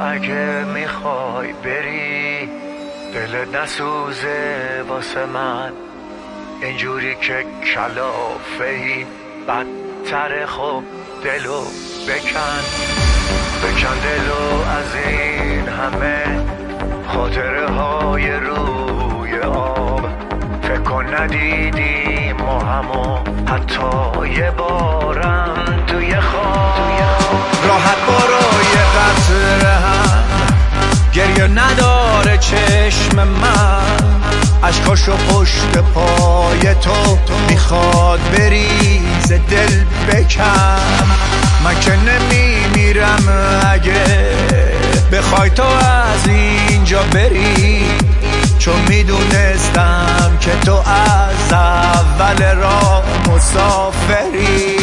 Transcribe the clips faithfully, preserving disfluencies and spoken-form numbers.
اگه میخوای بری دلت نسوزه واسه من، اینجوری که کلافهی بدتر. خب دلو بکن بکن دلو از این همه خاطره های روی آب. فکر کن ندیدیم ما همو حتی یه بارم توی خواب. راحت برو یه قطره هم گریه نداره چشم من، عشقاشو پشت پای تو میخواد بریز دل بکن. من که نمیمیرم اگه بخوای تو از اینجا بری، چون میدونستم که تو از اول راه مسافری.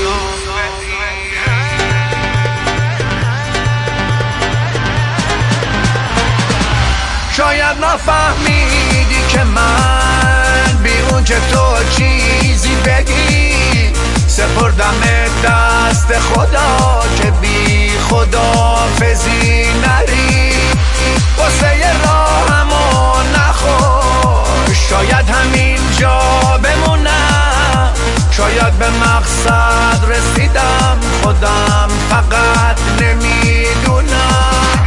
شاید نفهمیدی که من بیرون که تو چیزی بگی، سپردم دست خدا که بی خداحافظی نری. واسه یه راهمو نخور، شاید همینجا بمونم، شاید به مقصد رسیدم خودم فقط نمیدونم.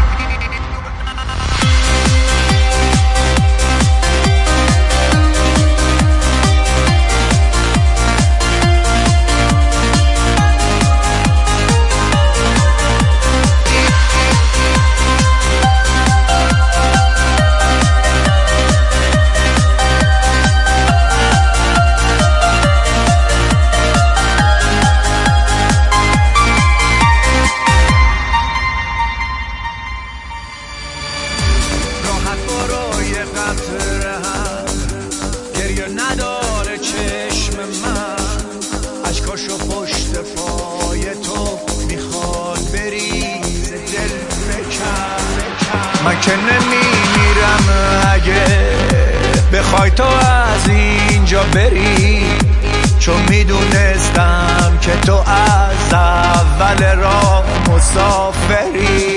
گریه نداره چشم من، عشقاشو پشت پای تو میخواد بریز دل بکن. من که نمیمیرم اگه بخوای تو از اینجا بری، چون میدونستم که تو از اول راه مسافری.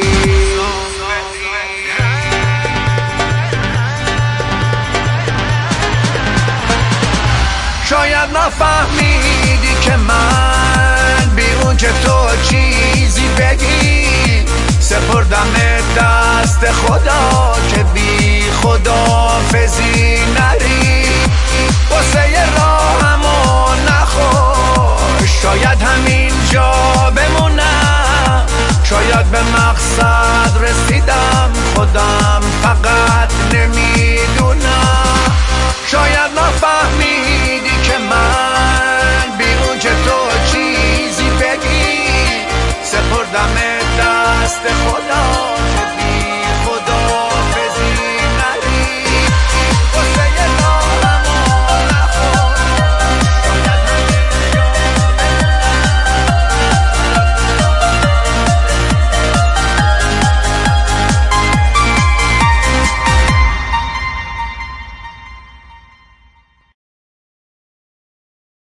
شاید نفهمیدی که من بیرون که تو چیزی بگی، سپردم دست خدا که بی خداحافظی نری. واسه یه راهمو نخور، شاید همینجا بمونم، شاید به مقصد رسیدم خودم